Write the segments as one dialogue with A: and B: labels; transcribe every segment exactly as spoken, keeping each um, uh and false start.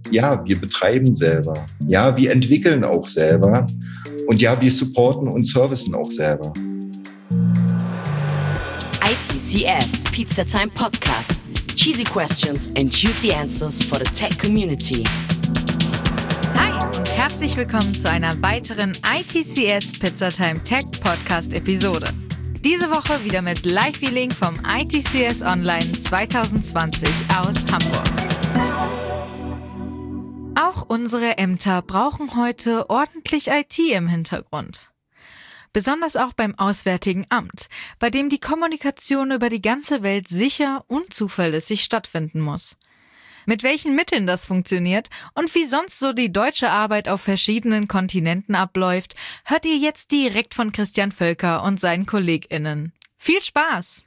A: Ja, wir betreiben selber. Ja, wir entwickeln auch selber. Und ja, wir supporten und servicen auch selber.
B: I T C S Pizza Time Podcast. Cheesy questions and juicy answers for the tech community.
C: Hi und herzlich willkommen zu einer weiteren I T C S Pizza Time Tech Podcast Episode. Diese Woche wieder mit Live-Feeling vom I T C S Online zwanzig zwanzig aus Hamburg. Auch unsere Ämter brauchen heute ordentlich I T im Hintergrund. Besonders auch beim Auswärtigen Amt, bei dem die Kommunikation über die ganze Welt sicher und zuverlässig stattfinden muss. Mit welchen Mitteln das funktioniert und wie sonst so die deutsche Arbeit auf verschiedenen Kontinenten abläuft, hört ihr jetzt direkt von Christian Völker und seinen KollegInnen. Viel Spaß!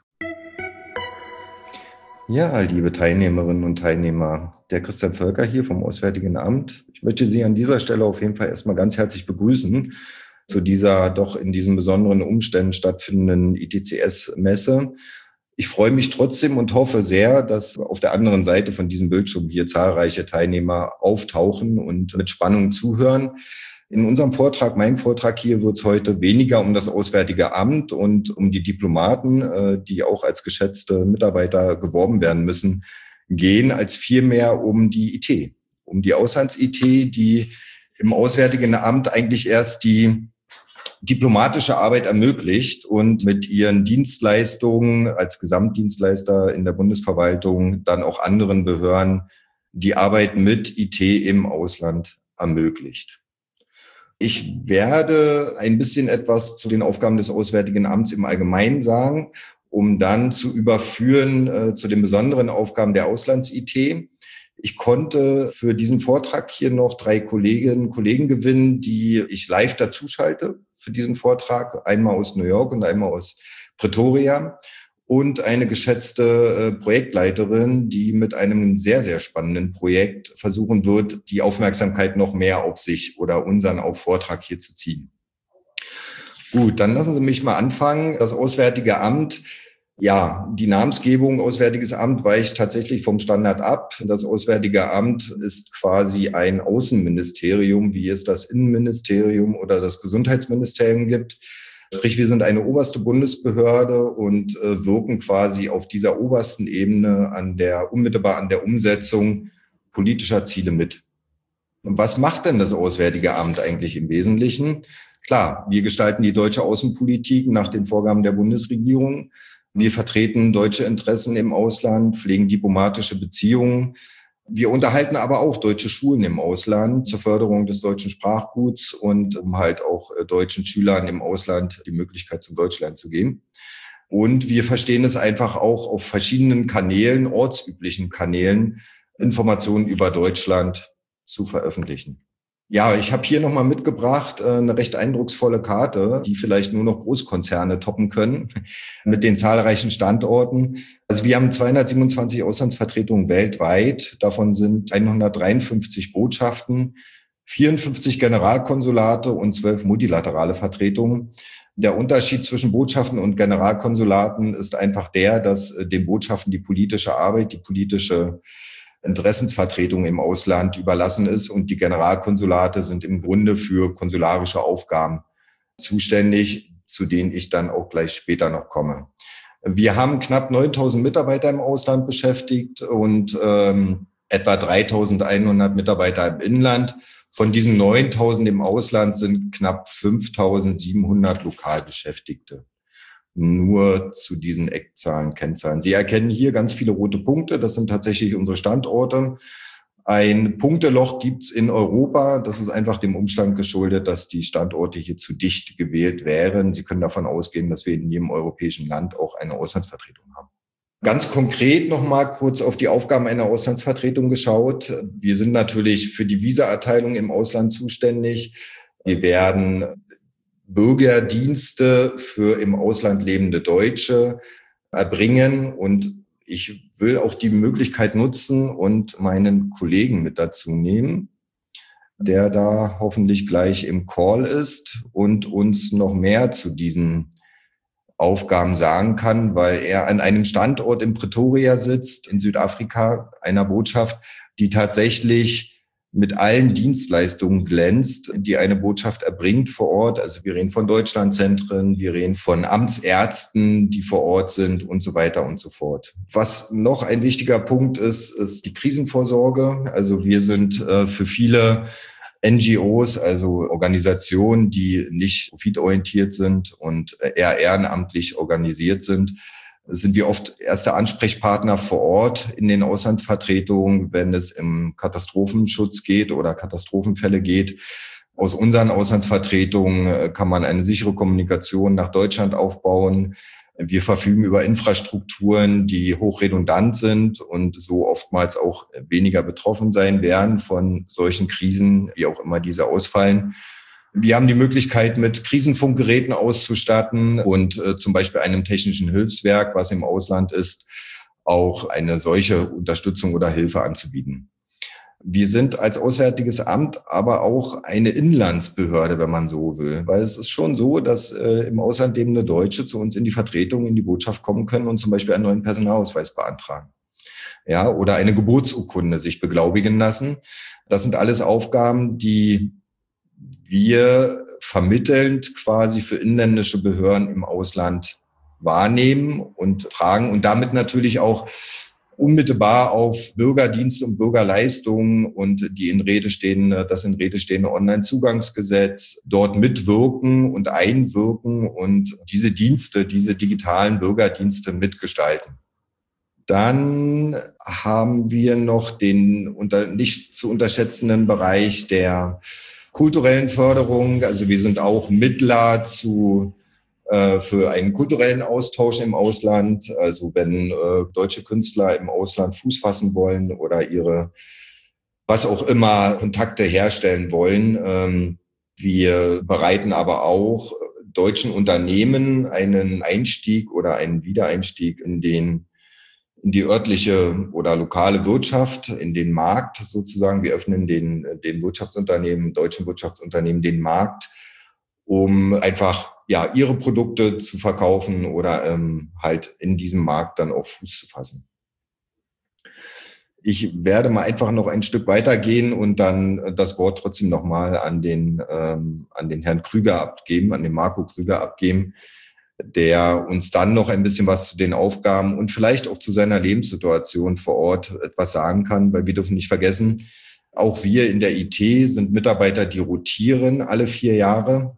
A: Ja, liebe Teilnehmerinnen und Teilnehmer, der Christian Völker hier vom Auswärtigen Amt. Ich möchte Sie an dieser Stelle auf jeden Fall erstmal ganz herzlich begrüßen zu dieser doch in diesen besonderen Umständen stattfindenden I T C S-Messe. Ich freue mich trotzdem und hoffe sehr, dass auf der anderen Seite von diesem Bildschirm hier zahlreiche Teilnehmer auftauchen und mit Spannung zuhören. In unserem Vortrag, meinem Vortrag hier, wird es heute weniger um das Auswärtige Amt und um die Diplomaten, die auch als geschätzte Mitarbeiter geworben werden müssen, gehen, als vielmehr um die I T, um die Auslands-I T, die im Auswärtigen Amt eigentlich erst die diplomatische Arbeit ermöglicht und mit ihren Dienstleistungen als Gesamtdienstleister in der Bundesverwaltung dann auch anderen Behörden die Arbeit mit I T im Ausland ermöglicht. Ich werde ein bisschen etwas zu den Aufgaben des Auswärtigen Amts im Allgemeinen sagen, um dann zu überführen äh, zu den besonderen Aufgaben der Auslands-I T. Ich konnte für diesen Vortrag hier noch drei Kolleginnen und Kollegen gewinnen, die ich live dazuschalte für diesen Vortrag. Einmal aus New York und einmal aus Pretoria. Und eine geschätzte äh, Projektleiterin, die mit einem sehr, sehr spannenden Projekt versuchen wird, die Aufmerksamkeit noch mehr auf sich oder unseren auf Vortrag hier zu ziehen. Gut, dann lassen Sie mich mal anfangen. Das Auswärtige Amt. Ja, die Namensgebung Auswärtiges Amt weicht tatsächlich vom Standard ab. Das Auswärtige Amt ist quasi ein Außenministerium, wie es das Innenministerium oder das Gesundheitsministerium gibt. Sprich, wir sind eine oberste Bundesbehörde und äh, wirken quasi auf dieser obersten Ebene an der, unmittelbar an der Umsetzung politischer Ziele mit. Und was macht denn das Auswärtige Amt eigentlich im Wesentlichen? Klar, wir gestalten die deutsche Außenpolitik nach den Vorgaben der Bundesregierung. Wir vertreten deutsche Interessen im Ausland, pflegen diplomatische Beziehungen. Wir unterhalten aber auch deutsche Schulen im Ausland zur Förderung des deutschen Sprachguts und um halt auch deutschen Schülern im Ausland die Möglichkeit zum Deutschlernen zu geben. Und wir verstehen es einfach auch auf verschiedenen Kanälen, ortsüblichen Kanälen, Informationen über Deutschland zu veröffentlichen. Ja, ich habe hier nochmal mitgebracht eine recht eindrucksvolle Karte, die vielleicht nur noch Großkonzerne toppen können, mit den zahlreichen Standorten. Also wir haben zweihundertsiebenundzwanzig Auslandsvertretungen weltweit. Davon sind hundertdreiundfünfzig Botschaften, vierundfünfzig Generalkonsulate und zwölf multilaterale Vertretungen. Der Unterschied zwischen Botschaften und Generalkonsulaten ist einfach der, dass den Botschaften die politische Arbeit, die politische Interessensvertretung im Ausland überlassen ist und die Generalkonsulate sind im Grunde für konsularische Aufgaben zuständig, zu denen ich dann auch gleich später noch komme. Wir haben knapp neuntausend Mitarbeiter im Ausland beschäftigt und ähm, etwa dreitausendeinhundert Mitarbeiter im Inland. Von diesen neuntausend im Ausland sind knapp fünftausendsiebenhundert Lokalbeschäftigte. Nur zu diesen Eckzahlen, Kennzahlen. Sie erkennen hier ganz viele rote Punkte. Das sind tatsächlich unsere Standorte. Ein Punkteloch gibt's in Europa. Das ist einfach dem Umstand geschuldet, dass die Standorte hier zu dicht gewählt wären. Sie können davon ausgehen, dass wir in jedem europäischen Land auch eine Auslandsvertretung haben. Ganz konkret noch mal kurz auf die Aufgaben einer Auslandsvertretung geschaut. Wir sind natürlich für die Visaerteilung im Ausland zuständig. Wir werden Bürgerdienste für im Ausland lebende Deutsche erbringen. Und ich will auch die Möglichkeit nutzen und meinen Kollegen mit dazu nehmen, der da hoffentlich gleich im Call ist und uns noch mehr zu diesen Aufgaben sagen kann, weil er an einem Standort in Pretoria sitzt, in Südafrika, einer Botschaft, die tatsächlich mit allen Dienstleistungen glänzt, die eine Botschaft erbringt vor Ort. Also wir reden von Deutschlandzentren, wir reden von Amtsärzten, die vor Ort sind und so weiter und so fort. Was noch ein wichtiger Punkt ist, ist die Krisenvorsorge. Also wir sind äh, für viele N G Os, also Organisationen, die nicht profitorientiert sind und eher ehrenamtlich organisiert sind, sind wir oft erste Ansprechpartner vor Ort in den Auslandsvertretungen, wenn es im Katastrophenschutz geht oder Katastrophenfälle geht. Aus unseren Auslandsvertretungen kann man eine sichere Kommunikation nach Deutschland aufbauen. Wir verfügen über Infrastrukturen, die hochredundant sind und so oftmals auch weniger betroffen sein werden von solchen Krisen, wie auch immer diese ausfallen. Wir haben die Möglichkeit, mit Krisenfunkgeräten auszustatten und äh, zum Beispiel einem technischen Hilfswerk, was im Ausland ist, auch eine solche Unterstützung oder Hilfe anzubieten. Wir sind als Auswärtiges Amt aber auch eine Inlandsbehörde, wenn man so will. Weil es ist schon so, dass äh, im Ausland lebende Deutsche zu uns in die Vertretung, in die Botschaft kommen können und zum Beispiel einen neuen Personalausweis beantragen. Ja, oder eine Geburtsurkunde sich beglaubigen lassen. Das sind alles Aufgaben, die wir vermittelnd quasi für inländische Behörden im Ausland wahrnehmen und tragen und damit natürlich auch unmittelbar auf Bürgerdienste und Bürgerleistungen und die in Rede stehende, das in Rede stehende Onlinezugangsgesetz dort mitwirken und einwirken und diese Dienste, diese digitalen Bürgerdienste mitgestalten. Dann haben wir noch den unter, nicht zu unterschätzenden Bereich der kulturellen Förderung. Also wir sind auch Mittler zu äh, für einen kulturellen Austausch im Ausland. Also wenn äh, deutsche Künstler im Ausland Fuß fassen wollen oder ihre, was auch immer, Kontakte herstellen wollen. Ähm, wir bereiten aber auch deutschen Unternehmen einen Einstieg oder einen Wiedereinstieg in den in die örtliche oder lokale Wirtschaft, in den Markt sozusagen. Wir öffnen den, den Wirtschaftsunternehmen, deutschen Wirtschaftsunternehmen den Markt, um einfach ja ihre Produkte zu verkaufen oder ähm, halt in diesem Markt dann auf Fuß zu fassen. Ich werde mal einfach noch ein Stück weitergehen und dann das Wort trotzdem nochmal an den, ähm, an den Herrn Krüger abgeben, an den Marco Krüger abgeben, der uns dann noch ein bisschen was zu den Aufgaben und vielleicht auch zu seiner Lebenssituation vor Ort etwas sagen kann, weil wir dürfen nicht vergessen, auch wir in der I T sind Mitarbeiter, die rotieren alle vier Jahre.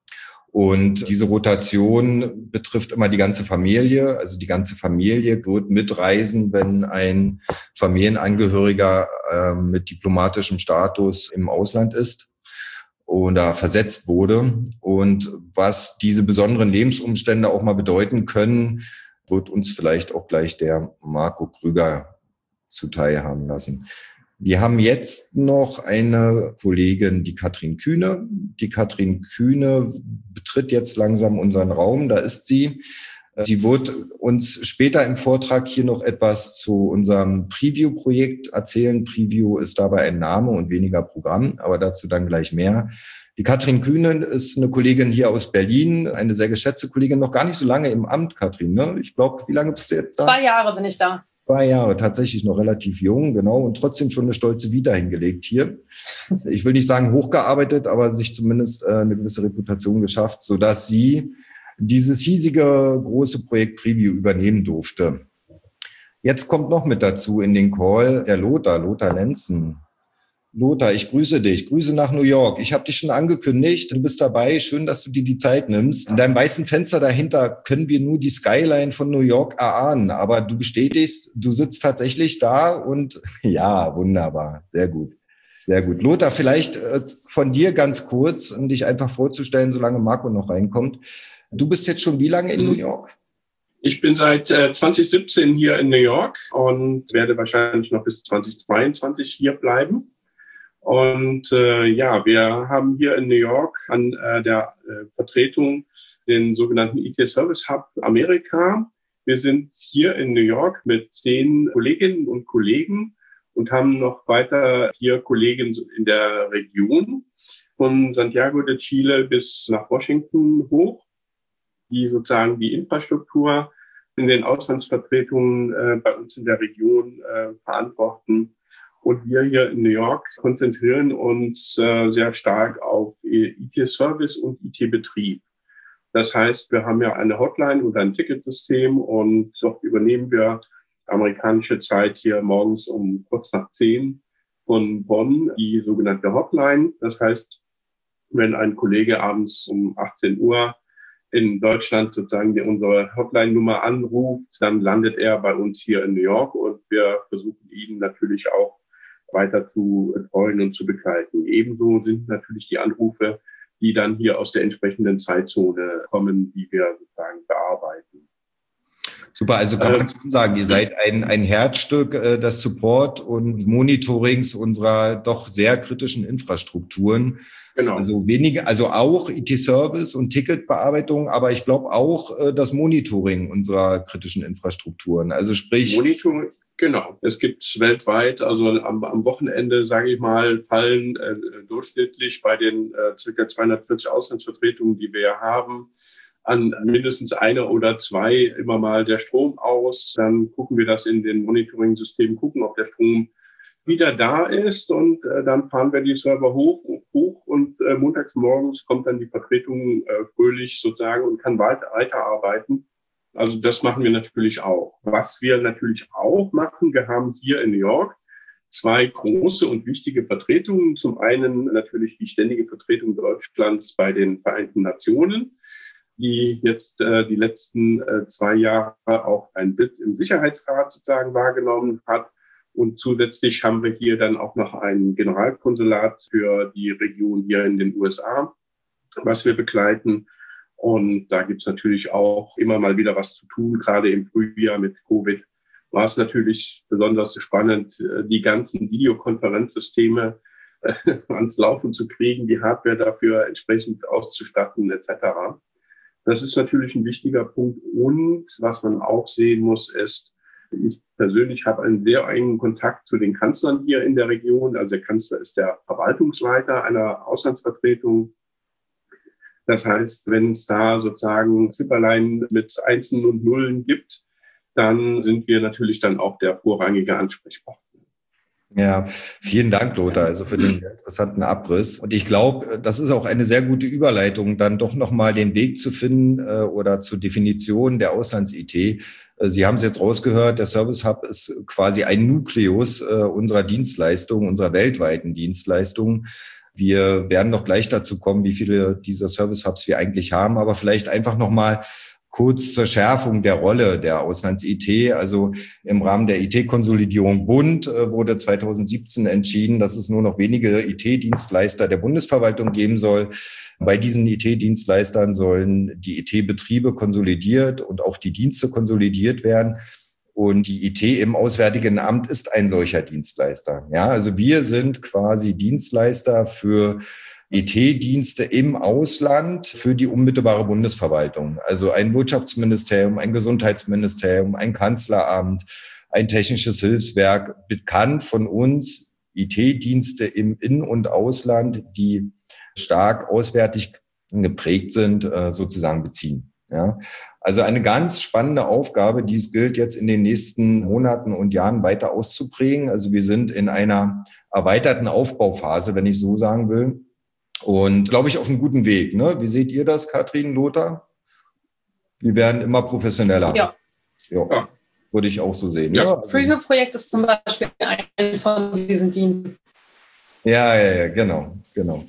A: Und diese Rotation betrifft immer die ganze Familie. Also die ganze Familie wird mitreisen, wenn ein Familienangehöriger äh, mit diplomatischem Status im Ausland ist oder versetzt wurde. Und was diese besonderen Lebensumstände auch mal bedeuten können, wird uns vielleicht auch gleich der Marco Krüger zuteil haben lassen. Wir haben jetzt noch eine Kollegin, die Katrin Kühne. Die Katrin Kühne betritt jetzt langsam unseren Raum, da ist sie. Sie wird uns später im Vortrag hier noch etwas zu unserem Preview-Projekt erzählen. Preview ist dabei ein Name und weniger Programm, aber dazu dann gleich mehr. Die Katrin Kühne ist eine Kollegin hier aus Berlin, eine sehr geschätzte Kollegin, noch gar nicht so lange im Amt, Katrin, ne? Ich glaube, wie lange bist du jetzt da?
D: Zwei Jahre bin ich da.
A: Zwei Jahre, tatsächlich noch relativ jung, genau, und trotzdem schon eine stolze Vita hingelegt hier. Ich will nicht sagen hochgearbeitet, aber sich zumindest äh, eine gewisse Reputation geschafft, sodass sie dieses hiesige große Projekt Preview übernehmen durfte. Jetzt kommt noch mit dazu in den Call der Lothar, Lothar Lenzen. Lothar, ich grüße dich. Grüße nach New York. Ich habe dich schon angekündigt. Du bist dabei. Schön, dass du dir die Zeit nimmst. In deinem weißen Fenster dahinter können wir nur die Skyline von New York erahnen. Aber du bestätigst, du sitzt tatsächlich da und ja, wunderbar. Sehr gut. Sehr gut. Lothar, vielleicht äh, von dir ganz kurz, um dich einfach vorzustellen, solange Marco noch reinkommt. Du bist jetzt schon wie lange in New York?
E: Ich bin seit äh, zwanzig siebzehn hier in New York und werde wahrscheinlich noch bis zwanzig zweiundzwanzig hier bleiben. Und äh, ja, wir haben hier in New York an äh, der äh, Vertretung den sogenannten I T Service Hub Amerika. Wir sind hier in New York mit zehn Kolleginnen und Kollegen und haben noch weiter vier Kollegen in der Region von Santiago de Chile bis nach Washington hoch, die sozusagen die Infrastruktur in den Auslandsvertretungen äh, bei uns in der Region äh, verantworten. Und wir hier in New York konzentrieren uns äh, sehr stark auf I T-Service und I T-Betrieb. Das heißt, wir haben ja eine Hotline und ein Ticketsystem und dort übernehmen wir amerikanische Zeit hier morgens um kurz nach zehn von Bonn die sogenannte Hotline. Das heißt, wenn ein Kollege abends um achtzehn Uhr in Deutschland sozusagen die, unsere Hotline-Nummer anruft, dann landet er bei uns hier in New York und wir versuchen ihn natürlich auch weiter zu betreuen und zu begleiten. Ebenso sind natürlich die Anrufe, die dann hier aus der entsprechenden Zeitzone kommen, die wir sozusagen bearbeiten.
A: Super, also kann man schon sagen, ihr seid ein, ein Herzstück äh, des Support und Monitorings unserer doch sehr kritischen Infrastrukturen. Genau. Also wenige, also auch I T-Service und Ticketbearbeitung, aber ich glaube auch äh, das Monitoring unserer kritischen Infrastrukturen. Also sprich
E: Monitoring, genau. Es gibt weltweit, also am, am Wochenende, sage ich mal, fallen äh, durchschnittlich bei den äh, ca. zweihundertvierzig Auslandsvertretungen, die wir haben, an mindestens einer oder zwei immer mal der Strom aus. Dann gucken wir das in den Monitoring-Systemen, gucken, ob der Strom wieder da ist und äh, dann fahren wir die Server hoch, hoch und äh, montags morgens kommt dann die Vertretung äh, fröhlich sozusagen und kann weiter, weiterarbeiten. Also das machen wir natürlich auch. Was wir natürlich auch machen, wir haben hier in New York zwei große und wichtige Vertretungen. Zum einen natürlich die ständige Vertretung Deutschlands bei den Vereinten Nationen, die jetzt äh, die letzten äh, zwei Jahre auch einen Sitz im Sicherheitsrat sozusagen wahrgenommen hat. Und zusätzlich haben wir hier dann auch noch ein Generalkonsulat für die Region hier in den U S A, was wir begleiten. Und da gibt's natürlich auch immer mal wieder was zu tun. Gerade im Frühjahr mit Covid war es natürlich besonders spannend, die ganzen Videokonferenzsysteme äh, ans Laufen zu kriegen, die Hardware dafür entsprechend auszustatten et cetera. Das ist natürlich ein wichtiger Punkt. Und was man auch sehen muss, ist, ich persönlich habe einen sehr engen Kontakt zu den Kanzlern hier in der Region. Also der Kanzler ist der Verwaltungsleiter einer Auslandsvertretung. Das heißt, wenn es da sozusagen Zipperlein mit Einsen und Nullen gibt, dann sind wir natürlich dann auch der vorrangige Ansprechpartner.
A: Ja, vielen Dank, Lothar, also für den sehr interessanten Abriss. Und ich glaube, das ist auch eine sehr gute Überleitung, dann doch nochmal den Weg zu finden äh, oder zur Definition der Auslands-I T. Äh, Sie haben es jetzt rausgehört, der Service Hub ist quasi ein Nukleus äh, unserer Dienstleistungen, unserer weltweiten Dienstleistungen. Wir werden noch gleich dazu kommen, wie viele dieser Service Hubs wir eigentlich haben, aber vielleicht einfach nochmal kurz zur Schärfung der Rolle der Auslands-I T. Also im Rahmen der I T-Konsolidierung Bund äh, wurde zweitausendsiebzehn entschieden, dass es nur noch wenige I T-Dienstleister der Bundesverwaltung geben soll. Bei diesen I T-Dienstleistern sollen die I T-Betriebe konsolidiert und auch die Dienste konsolidiert werden. Und die I T im Auswärtigen Amt ist ein solcher Dienstleister. Ja, also wir sind quasi Dienstleister für I T-Dienste im Ausland für die unmittelbare Bundesverwaltung. Also ein Wirtschaftsministerium, ein Gesundheitsministerium, ein Kanzleramt, ein technisches Hilfswerk, bekannt von uns I T-Dienste im In- und Ausland, die stark auswärtig geprägt sind, sozusagen beziehen. Ja, also eine ganz spannende Aufgabe, die es gilt, jetzt in den nächsten Monaten und Jahren weiter auszuprägen. Also wir sind in einer erweiterten Aufbauphase, wenn ich so sagen will. Und glaube ich auf einem guten Weg. Ne? Wie seht ihr das, Katrin, Lothar? Wir werden immer professioneller.
D: Ja.
A: Ja, würde ich auch so sehen.
D: Das
A: ja?
D: Preview-Projekt ist zum Beispiel eines von diesen Diensten.
A: Ja, ja, ja, genau, genau.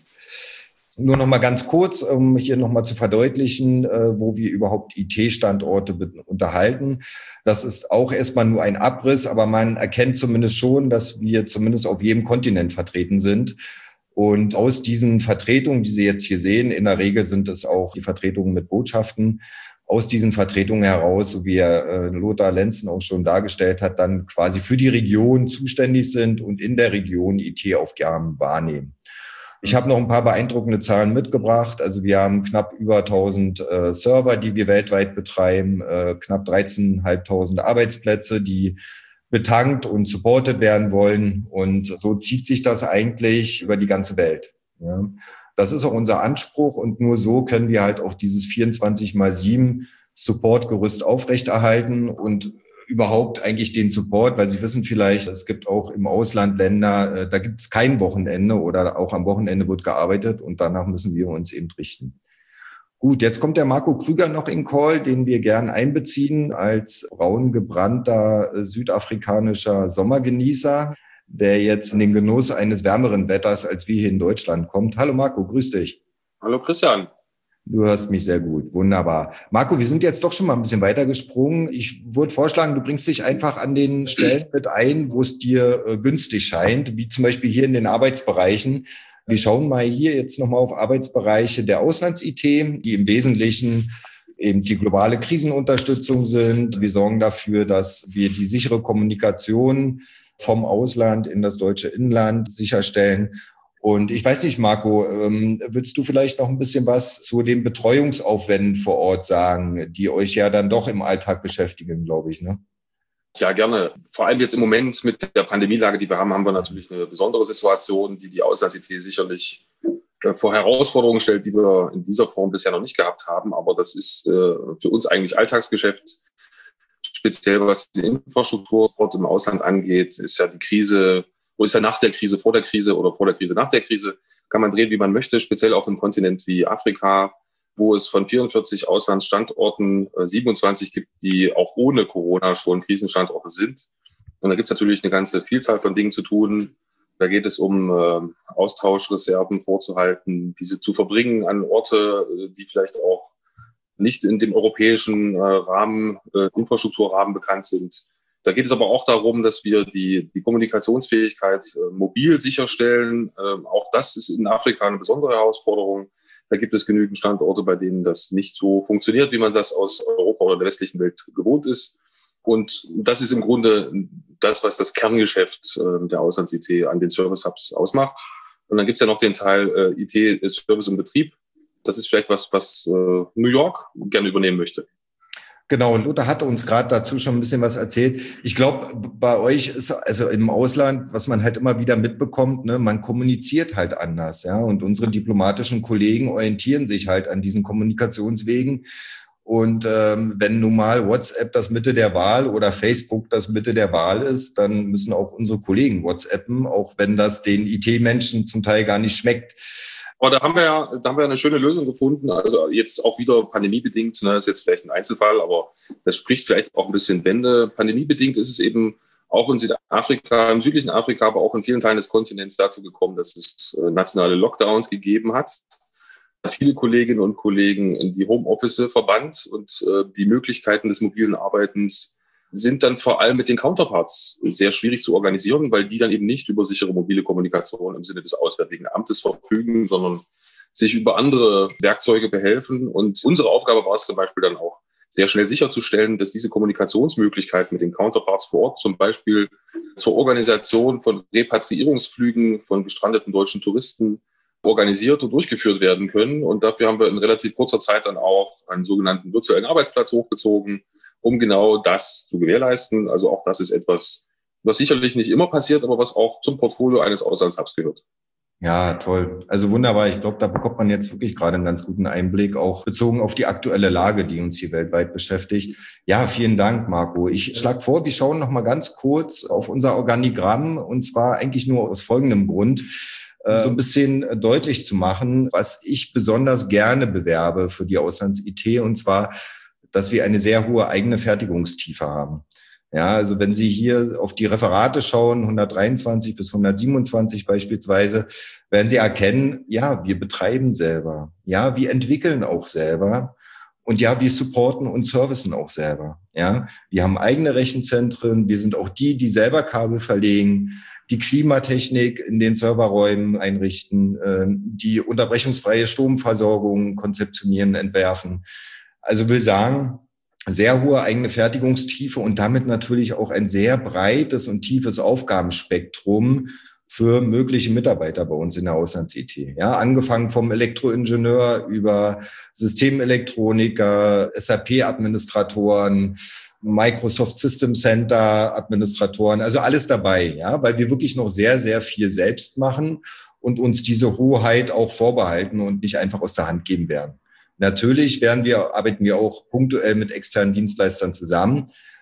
A: Nur noch mal ganz kurz, um hier noch mal zu verdeutlichen, wo wir überhaupt I T-Standorte unterhalten. Das ist auch erstmal nur ein Abriss, aber man erkennt zumindest schon, dass wir zumindest auf jedem Kontinent vertreten sind. Und aus diesen Vertretungen, die Sie jetzt hier sehen, in der Regel sind es auch die Vertretungen mit Botschaften, aus diesen Vertretungen heraus, so wie er Lothar Lenzen auch schon dargestellt hat, dann quasi für die Region zuständig sind und in der Region I T-Aufgaben wahrnehmen. Ich habe noch ein paar beeindruckende Zahlen mitgebracht. Also wir haben knapp über tausend äh, Server, die wir weltweit betreiben, äh, knapp dreizehntausendfünfhundert Arbeitsplätze, die betankt und supported werden wollen. Und so zieht sich das eigentlich über die ganze Welt. Ja. Das ist auch unser Anspruch und nur so können wir halt auch dieses vierundzwanzig mal sieben Supportgerüst aufrechterhalten. Und überhaupt eigentlich den Support, weil Sie wissen vielleicht, es gibt auch im Ausland Länder, da gibt es kein Wochenende oder auch am Wochenende wird gearbeitet und danach müssen wir uns eben richten. Gut, jetzt kommt der Marco Krüger noch in Call, den wir gern einbeziehen als braun gebrannter südafrikanischer Sommergenießer, der jetzt in den Genuss eines wärmeren Wetters als wir hier in Deutschland kommt. Hallo Marco, grüß dich.
F: Hallo Christian.
A: Du hörst mich sehr gut, wunderbar. Marco, wir sind jetzt doch schon mal ein bisschen weiter gesprungen. Ich würde vorschlagen, du bringst dich einfach an den Stellen mit ein, wo es dir äh, günstig scheint, wie zum Beispiel hier in den Arbeitsbereichen. Wir schauen mal hier jetzt nochmal auf Arbeitsbereiche der Auslands-I T, die im Wesentlichen eben die globale Krisenunterstützung sind. Wir sorgen dafür, dass wir die sichere Kommunikation vom Ausland in das deutsche Inland sicherstellen. Und ich weiß nicht, Marco, ähm, willst du vielleicht noch ein bisschen was zu den Betreuungsaufwänden vor Ort sagen, die euch ja dann doch im Alltag beschäftigen, glaube ich, ne?
F: Ja, gerne. Vor allem jetzt im Moment mit der Pandemielage, die wir haben, haben wir natürlich eine besondere Situation, die die Auslands-I T sicherlich vor Herausforderungen stellt, die wir in dieser Form bisher noch nicht gehabt haben. Aber das ist äh, für uns eigentlich Alltagsgeschäft. Speziell was die Infrastruktur dort im Ausland angeht, ist ja die Krise, wo ist ja nach der Krise, vor der Krise oder vor der Krise, nach der Krise, kann man drehen, wie man möchte, speziell auf einem Kontinent wie Afrika, wo es von vierundvierzig Auslandsstandorten äh, siebenundzwanzig gibt, die auch ohne Corona schon Krisenstandorte sind. Und da gibt es natürlich eine ganze Vielzahl von Dingen zu tun. Da geht es um äh, Austauschreserven vorzuhalten, diese zu verbringen an Orte, die vielleicht auch nicht in dem europäischen äh, Rahmen, äh, Infrastrukturrahmen bekannt sind. Da geht es aber auch darum, dass wir die, die Kommunikationsfähigkeit äh, mobil sicherstellen. Äh, auch das ist in Afrika eine besondere Herausforderung. Da gibt es genügend Standorte, bei denen das nicht so funktioniert, wie man das aus Europa oder der westlichen Welt gewohnt ist. Und das ist im Grunde das, was das Kerngeschäft äh, der Auslands-I T an den Service-Hubs ausmacht. Und dann gibt es ja noch den Teil äh, I T, Service und Betrieb. Das ist vielleicht was, was äh, New York gerne übernehmen möchte.
A: Genau, und Lothar hatte uns gerade dazu schon ein bisschen was erzählt. Ich glaube, bei euch ist, also im Ausland, was man halt immer wieder mitbekommt, ne, man kommuniziert halt anders, ja. Und unsere diplomatischen Kollegen orientieren sich halt an diesen Kommunikationswegen. Und ähm, wenn nun mal WhatsApp das Mitte der Wahl oder Facebook das Mitte der Wahl ist, dann müssen auch unsere Kollegen WhatsAppen, auch wenn das den I T-Menschen zum Teil gar nicht schmeckt.
F: Aber da haben wir ja, da haben wir eine schöne Lösung gefunden. Also jetzt auch wieder pandemiebedingt, ne, ist jetzt vielleicht ein Einzelfall, aber das spricht vielleicht auch ein bisschen Bände. Pandemiebedingt ist es eben auch in Südafrika, im südlichen Afrika, aber auch in vielen Teilen des Kontinents dazu gekommen, dass es nationale Lockdowns gegeben hat. Viele Kolleginnen und Kollegen in die Homeoffice verbannt und äh, die Möglichkeiten des mobilen Arbeitens sind dann vor allem mit den Counterparts sehr schwierig zu organisieren, weil die dann eben nicht über sichere mobile Kommunikation im Sinne des Auswärtigen Amtes verfügen, sondern sich über andere Werkzeuge behelfen. Und unsere Aufgabe war es zum Beispiel dann auch, sehr schnell sicherzustellen, dass diese Kommunikationsmöglichkeiten mit den Counterparts vor Ort, zum Beispiel zur Organisation von Repatriierungsflügen von gestrandeten deutschen Touristen, organisiert und durchgeführt werden können. Und dafür haben wir in relativ kurzer Zeit dann auch einen sogenannten virtuellen Arbeitsplatz hochgezogen, um genau das zu gewährleisten. Also auch das ist etwas, was sicherlich nicht immer passiert, aber was auch zum Portfolio eines Auslandshubs gehört.
A: Ja, toll. Also wunderbar. Ich glaube, da bekommt man jetzt wirklich gerade einen ganz guten Einblick, auch bezogen auf die aktuelle Lage, die uns hier weltweit beschäftigt. Ja, vielen Dank, Marco. Ich schlage vor, wir schauen noch mal ganz kurz auf unser Organigramm, und zwar eigentlich nur aus folgendem Grund, äh, so ein bisschen deutlich zu machen, was ich besonders gerne bewerbe für die Auslands-I T, und zwar, dass wir eine sehr hohe eigene Fertigungstiefe haben. Ja, also wenn Sie hier auf die Referate schauen, hundertdreiundzwanzig bis hundertsiebenundzwanzig beispielsweise, werden Sie erkennen, ja, wir betreiben selber. Ja, wir entwickeln auch selber. Und ja, wir supporten und servicen auch selber. Ja, wir haben eigene Rechenzentren. Wir sind auch die, die selber Kabel verlegen, die Klimatechnik in den Serverräumen einrichten, die unterbrechungsfreie Stromversorgung konzeptionieren, entwerfen. Also will sagen, sehr hohe eigene Fertigungstiefe und damit natürlich auch ein sehr breites und tiefes Aufgabenspektrum für mögliche Mitarbeiter bei uns in der Auslands-I T. Ja, angefangen vom Elektroingenieur über Systemelektroniker, S A P-Administratoren, Microsoft System Center Administratoren, also alles dabei, ja, weil wir wirklich noch sehr, sehr viel selbst machen und uns diese Hoheit auch vorbehalten und nicht einfach aus der Hand geben werden. Natürlich werden wir, arbeiten wir auch punktuell mit externen Dienstleistern zusammen.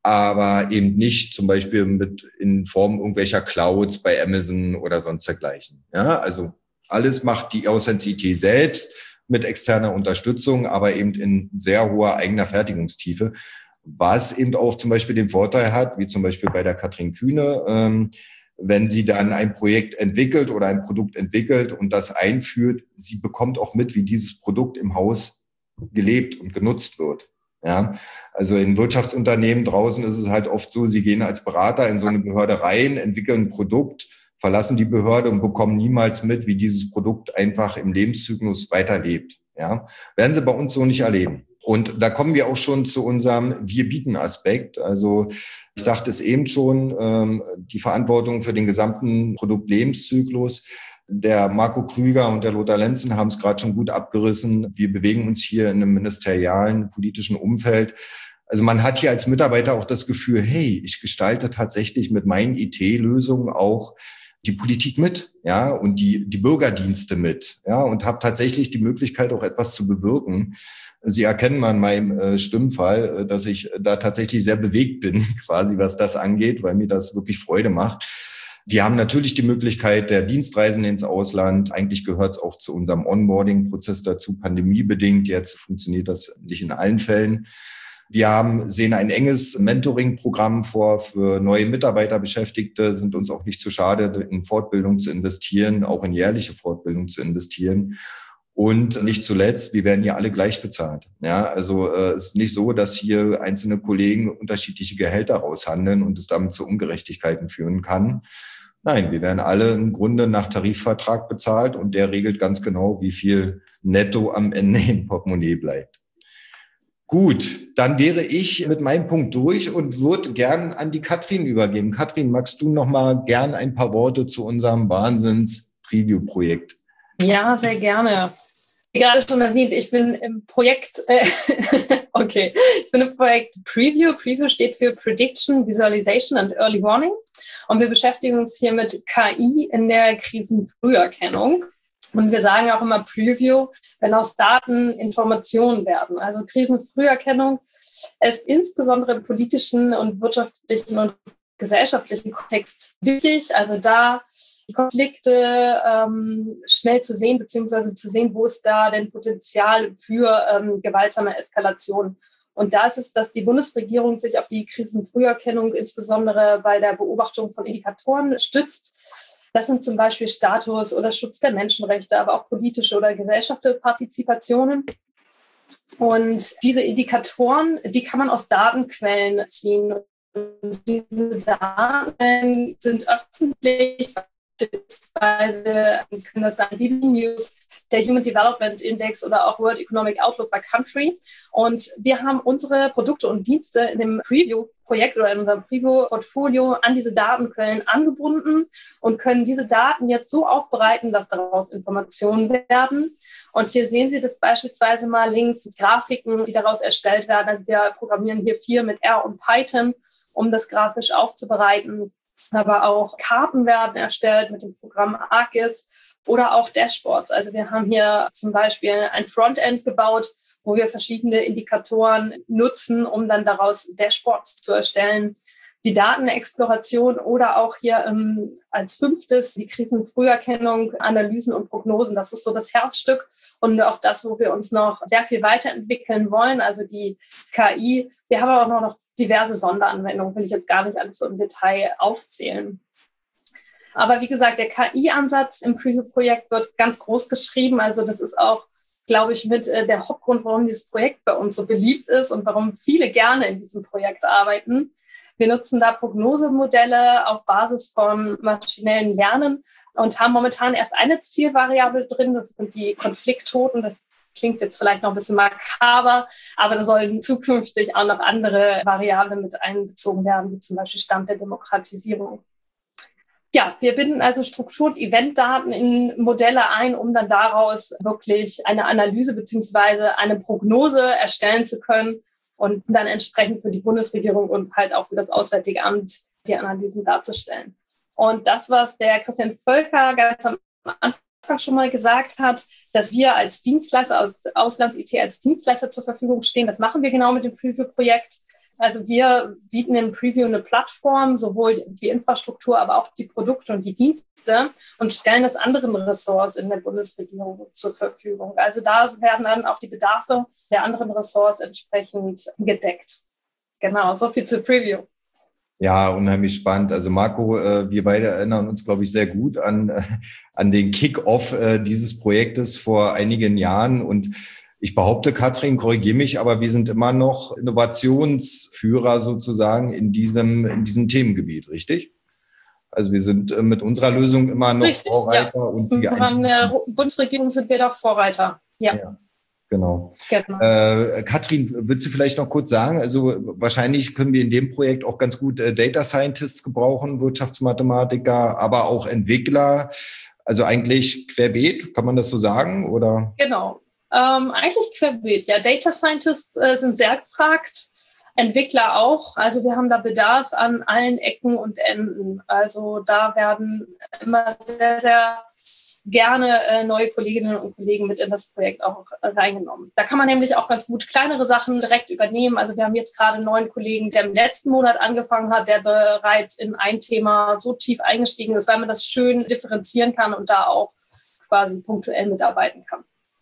A: aber eben nicht zum Beispiel mit in Form irgendwelcher Clouds bei Amazon oder sonst dergleichen. Ja, also alles macht die Auslands-I T selbst mit externer Unterstützung, aber eben in sehr hoher eigener Fertigungstiefe, was eben auch zum Beispiel den Vorteil hat, wie zum Beispiel bei der Katrin Kühne, ähm, wenn sie dann ein Projekt entwickelt oder ein Produkt entwickelt und das einführt, sie bekommt auch mit, wie dieses Produkt im Haus gelebt und genutzt wird. Ja, also in Wirtschaftsunternehmen draußen ist es halt oft so, sie gehen als Berater in so eine Behörde rein, entwickeln ein Produkt, verlassen die Behörde und bekommen niemals mit, wie dieses Produkt einfach im Lebenszyklus weiterlebt. Ja, werden sie bei uns so nicht erleben. Und da kommen wir auch schon zu unserem Wir-bieten-Aspekt. Also ich sagte es eben schon, ähm, die Verantwortung für den gesamten Produktlebenszyklus. Der Marco Krüger und der Lothar Lenzen haben es gerade schon gut abgerissen. Wir bewegen uns hier in einem ministerialen, politischen Umfeld. Also man hat hier als Mitarbeiter auch das Gefühl, hey, ich gestalte tatsächlich mit meinen I T-Lösungen auch die Politik mit, ja, und die, die Bürgerdienste mit, ja, und habe tatsächlich die Möglichkeit, auch etwas zu bewirken. Sie erkennen mal in meinem äh, Stimmfall, dass ich da tatsächlich sehr bewegt bin, quasi, was das angeht, weil mir das wirklich Freude macht. Wir haben natürlich die Möglichkeit der Dienstreisen ins Ausland. Eigentlich gehört es auch zu unserem Onboarding-Prozess dazu, pandemiebedingt. Jetzt funktioniert das nicht in allen Fällen. Wir haben, sehen ein enges Mentoring-Programm vor für neue Mitarbeiterbeschäftigte, sind uns auch nicht zu schade, in Fortbildung zu investieren, auch in jährliche Fortbildung zu investieren. Und nicht zuletzt, wir werden hier alle gleich bezahlt. Ja, also äh, es ist nicht so, dass hier einzelne Kollegen unterschiedliche Gehälter raushandeln und es damit zu Ungerechtigkeiten führen kann. Nein, wir werden alle im Grunde nach Tarifvertrag bezahlt und der regelt ganz genau, wie viel netto am Ende im Portemonnaie bleibt. Gut, dann wäre ich mit meinem Punkt durch und würde gern an die Katrin übergeben. Katrin, magst du noch mal gern ein paar Worte zu unserem Wahnsinns-Preview-Projekt?
D: Ja, sehr gerne. Wie gerade schon erwähnt, ich bin im Projekt, äh, okay, ich bin im Projekt Preview. Preview steht für Prediction, Visualization and Early Warning. Und wir beschäftigen uns hier mit K I in der Krisenfrüherkennung. Und wir sagen auch immer Preview, wenn aus Daten Informationen werden. Also Krisenfrüherkennung ist insbesondere im politischen und wirtschaftlichen und gesellschaftlichen Kontext wichtig. Also da die Konflikte ähm, schnell zu sehen, beziehungsweise zu sehen, wo ist da denn Potenzial für ähm, gewaltsame Eskalation. Und da ist es, dass die Bundesregierung sich auf die Krisenfrüherkennung insbesondere bei der Beobachtung von Indikatoren stützt. Das sind zum Beispiel Status oder Schutz der Menschenrechte, aber auch politische oder gesellschaftliche Partizipationen. Und diese Indikatoren, die kann man aus Datenquellen ziehen. Und diese Daten sind öffentlich, beispielsweise können das sein B B News, der Human Development Index oder auch World Economic Outlook by Country. Und wir haben unsere Produkte und Dienste in dem Preview-Projekt oder in unserem Preview-Portfolio an diese Datenquellen angebunden und können diese Daten jetzt so aufbereiten, dass daraus Informationen werden. Und hier sehen Sie das beispielsweise mal links, Grafiken, die daraus erstellt werden. Also wir programmieren hier viel mit R und Python, um das grafisch aufzubereiten. Aber auch Karten werden erstellt mit dem Programm ArcGIS oder auch Dashboards. Also wir haben hier zum Beispiel ein Frontend gebaut, wo wir verschiedene Indikatoren nutzen, um dann daraus Dashboards zu erstellen. Die Datenexploration oder auch hier ähm, als fünftes die Krisenfrüherkennung, Analysen und Prognosen. Das ist so das Herzstück und auch das, wo wir uns noch sehr viel weiterentwickeln wollen. Also die K I. Wir haben aber auch noch diverse Sonderanwendungen, will ich jetzt gar nicht alles so im Detail aufzählen. Aber wie gesagt, der K I-Ansatz im Preview-Projekt wird ganz groß geschrieben. Also das ist auch, glaube ich, mit äh, der Hauptgrund, warum dieses Projekt bei uns so beliebt ist und warum viele gerne in diesem Projekt arbeiten. Wir nutzen da Prognosemodelle auf Basis von maschinellen Lernen und haben momentan erst eine Zielvariable drin, das sind die Konflikttoten. Das klingt jetzt vielleicht noch ein bisschen makaber, aber da sollen zukünftig auch noch andere Variablen mit einbezogen werden, wie zum Beispiel Stand der Demokratisierung. Ja, wir binden also Struktur- und Eventdaten in Modelle ein, um dann daraus wirklich eine Analyse beziehungsweise eine Prognose erstellen zu können und dann entsprechend für die Bundesregierung und halt auch für das Auswärtige Amt die Analysen darzustellen. Und das, was der Christian Völker ganz am Anfang schon mal gesagt hat, dass wir als Dienstleister, als Auslands-I T als Dienstleister zur Verfügung stehen, das machen wir genau mit dem Preview-Projekt. Also wir bieten in Preview eine Plattform, sowohl die Infrastruktur, aber auch die Produkte und die Dienste und stellen es anderen Ressorts in der Bundesregierung zur Verfügung. Also da werden dann auch die Bedarfe der anderen Ressorts entsprechend gedeckt. Genau, so viel zu Preview.
A: Ja, unheimlich spannend. Also Marco, äh, wir beide erinnern uns, glaube ich, sehr gut an, äh, an den Kick-Off äh, dieses Projektes vor einigen Jahren. Und ich behaupte, Katrin, korrigiere mich, aber wir sind immer noch Innovationsführer sozusagen in diesem, in diesem Themengebiet, richtig? Also wir sind äh, mit unserer Lösung immer noch
D: richtig,
A: Vorreiter.
D: Ja.
A: Und
D: Im Rahmen der Bundesregierung sind wir da Vorreiter. Ja.
A: ja. Genau.
D: genau.
A: Äh, Katrin, würdest du vielleicht noch kurz sagen, also wahrscheinlich können wir in dem Projekt auch ganz gut äh, Data Scientists gebrauchen, Wirtschaftsmathematiker, aber auch Entwickler, also eigentlich querbeet, kann man das so sagen, oder?
D: Genau, ähm, eigentlich querbeet, ja. Data Scientists äh, sind sehr gefragt, Entwickler auch, also wir haben da Bedarf an allen Ecken und Enden, also da werden immer sehr, sehr gerne äh, neue Kolleginnen und Kollegen mit in das Projekt auch äh, reingenommen. Da kann man nämlich auch ganz gut kleinere Sachen direkt übernehmen. Also wir haben jetzt gerade einen neuen Kollegen, der im letzten Monat angefangen hat, der bereits in ein Thema so tief eingestiegen ist, weil man das schön differenzieren kann und da auch quasi punktuell mitarbeiten kann.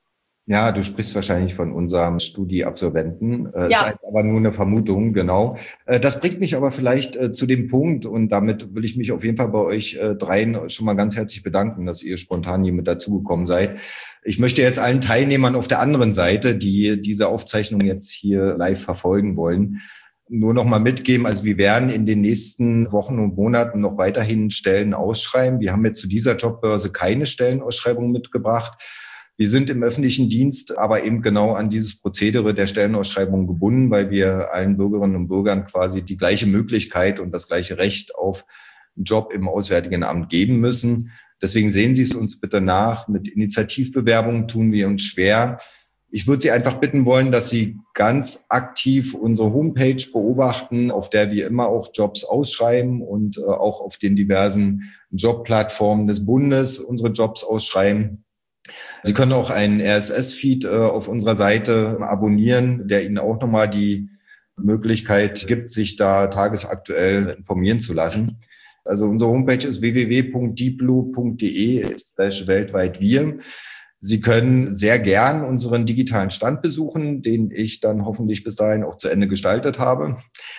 A: Ja, du sprichst wahrscheinlich von unserem Studieabsolventen. Äh,
D: ja.
A: Ist aber nur eine Vermutung, genau. Äh, das bringt mich aber vielleicht äh, zu dem Punkt, und damit will ich mich auf jeden Fall bei euch äh, dreien schon mal ganz herzlich bedanken, dass ihr spontan hier mit dazugekommen seid. Ich möchte jetzt allen Teilnehmern auf der anderen Seite, die diese Aufzeichnung jetzt hier live verfolgen wollen, nur noch mal mitgeben, also wir werden in den nächsten Wochen und Monaten noch weiterhin Stellen ausschreiben. Wir haben jetzt zu dieser Jobbörse keine Stellenausschreibung mitgebracht. Wir sind im öffentlichen Dienst aber eben genau an dieses Prozedere der Stellenausschreibung gebunden, weil wir allen Bürgerinnen und Bürgern quasi die gleiche Möglichkeit und das gleiche Recht auf einen Job im Auswärtigen Amt geben müssen. Deswegen sehen Sie es uns bitte nach. Mit Initiativbewerbungen tun wir uns schwer. Ich würde Sie einfach bitten wollen, dass Sie ganz aktiv unsere Homepage beobachten, auf der wir immer auch Jobs ausschreiben und auch auf den diversen Jobplattformen des Bundes unsere Jobs ausschreiben. Sie können auch einen R S S-Feed äh, auf unserer Seite abonnieren, der Ihnen auch nochmal die Möglichkeit gibt, sich da tagesaktuell informieren zu lassen. Also unsere Homepage ist w w w punkt deepblue punkt d e slash weltweit wir. Sie können sehr gern unseren digitalen Stand besuchen, den ich dann hoffentlich bis dahin auch zu Ende gestaltet habe.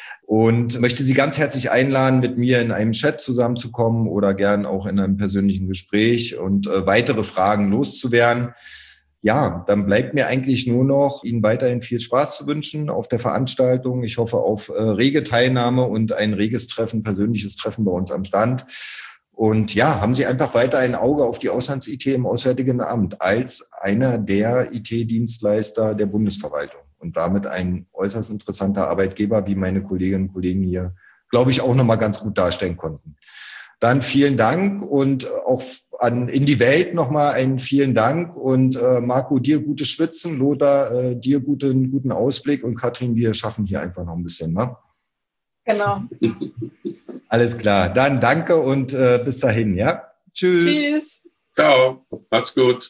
A: Und möchte Sie ganz herzlich einladen, mit mir in einem Chat zusammenzukommen oder gern auch in einem persönlichen Gespräch und äh, weitere Fragen loszuwerden. Ja, dann bleibt mir eigentlich nur noch, Ihnen weiterhin viel Spaß zu wünschen auf der Veranstaltung. Ich hoffe auf äh, rege Teilnahme und ein reges Treffen, persönliches Treffen bei uns am Stand. Und ja, haben Sie einfach weiter ein Auge auf die Auslands-I T im Auswärtigen Amt als einer der I T-Dienstleister der Bundesverwaltung. Und damit ein äußerst interessanter Arbeitgeber, wie meine Kolleginnen und Kollegen hier, glaube ich, auch nochmal ganz gut darstellen konnten. Dann vielen Dank und auch an in die Welt nochmal einen vielen Dank. Und äh, Marco, dir gutes Schwitzen, Lothar, äh, dir guten, guten Ausblick und Katrin, wir schaffen hier einfach noch ein bisschen, ne?
D: Genau.
A: Alles klar. Dann danke und äh, bis dahin, ja? Tschüss.
D: Tschüss.
E: Ciao. Macht's gut.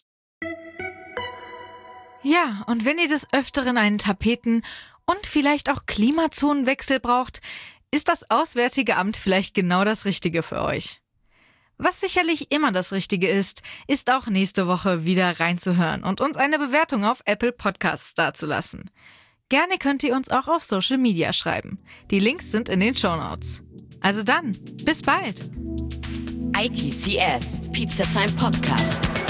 C: Ja, und wenn ihr des Öfteren einen Tapeten- und vielleicht auch Klimazonenwechsel braucht, ist das Auswärtige Amt vielleicht genau das Richtige für euch. Was sicherlich immer das Richtige ist, ist auch nächste Woche wieder reinzuhören und uns eine Bewertung auf Apple Podcasts dazulassen. Gerne könnt ihr uns auch auf Social Media schreiben. Die Links sind in den Shownotes. Also dann, bis bald!
B: I T C S Pizza Time Podcast.